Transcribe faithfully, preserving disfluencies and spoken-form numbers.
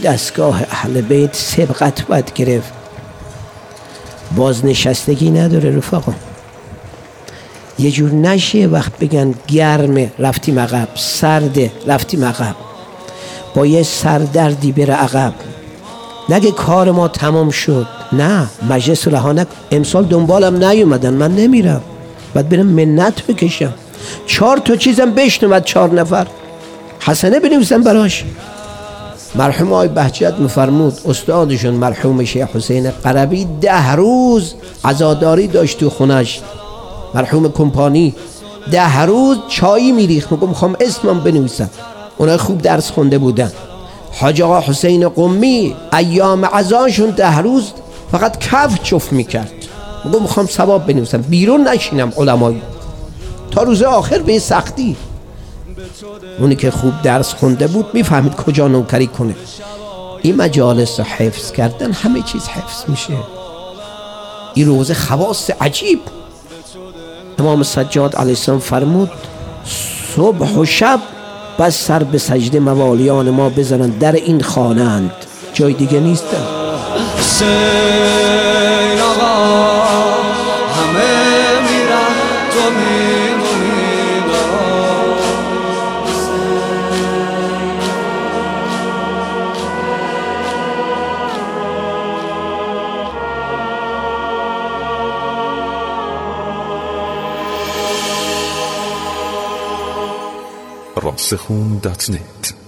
دستگاه اهل بیت سبقت باید گرفت. بازنشستگی نداره رفقا. یه جور نشه وقت بگن گرمه رفتیم عقب، سرده رفتیم عقب، با یه سردردی بره عقب. نگه کار ما تمام شد. نه، مجلس رها نکن. امسال دنبالم نیومدن، من نمیرم، باید برم منت بکشم. چهار تا چیزم بشنود چهار نفر، حسنه بنویسم براش. مرحوم آقای بهجت مفرمود، استادشون مرحوم شیخ حسین قربی ده روز عزاداری داشت تو خونش. مرحوم کمپانی ده روز چایی میریخت. میگم میخوام اسمم بنویسم. اونا خوب درس خونده بودن. حاج آقا حسین قمی ایام عزاشون ده روز فقط کف چف میکرد. میگم میخوام ثواب بنویسم، بیرون نشینم علمایی تا روز آخر به سختی. اونی که خوب درس خونده بود میفهمید کجا نوکری کنه. این مجالس رو حفظ کردن همه چیز حفظ میشه. این روزه خواص عجیب. امام سجاد علیه السلام فرمود صبح و شب بس سر به سجده موالیان ما بزنن، در این خانه اند، جای دیگه نیستن. حسین آقا همه میرن تو میمونی. راسخون دات نت